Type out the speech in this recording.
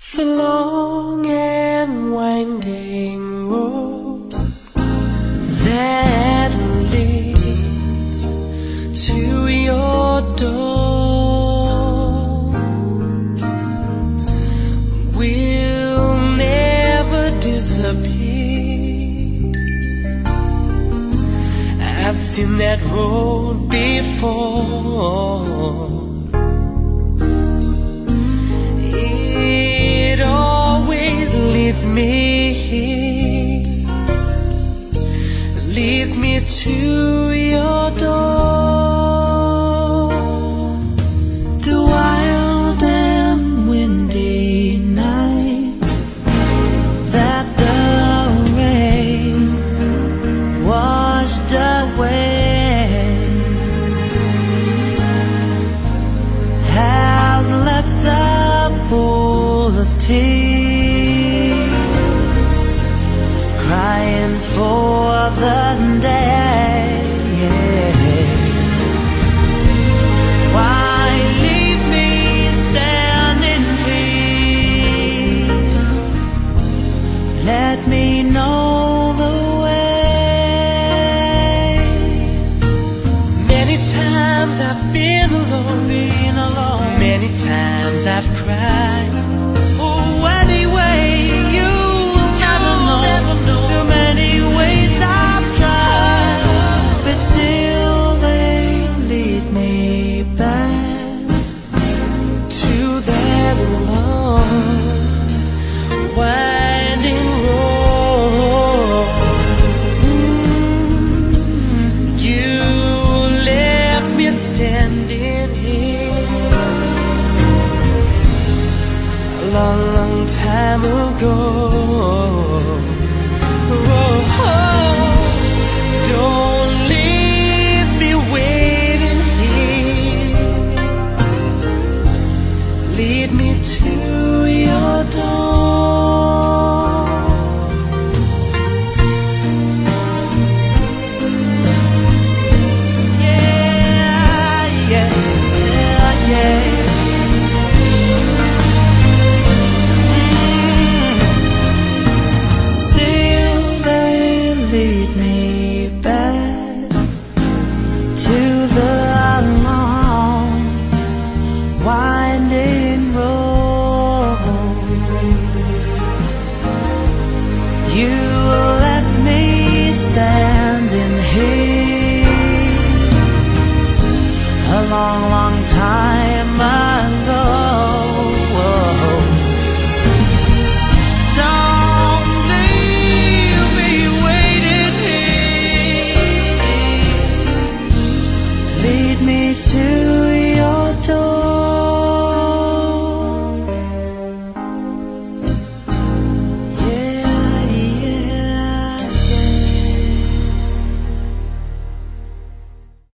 The long and winding road that leads to your door will never disappear. I've seen that road before. Leads me to your door. The wild and windy night that the rain washed away has left a pool of tears, crying for the day. Why leave me standing here? Let me know the way. Many times I've been alone, many times I've cried. Oh, anyway, you'll never know the many ways I've tried, but still they lead me back to that long winding road. You left me standing here a long, long time ago. Don't leave me waiting here. Lead me to your door.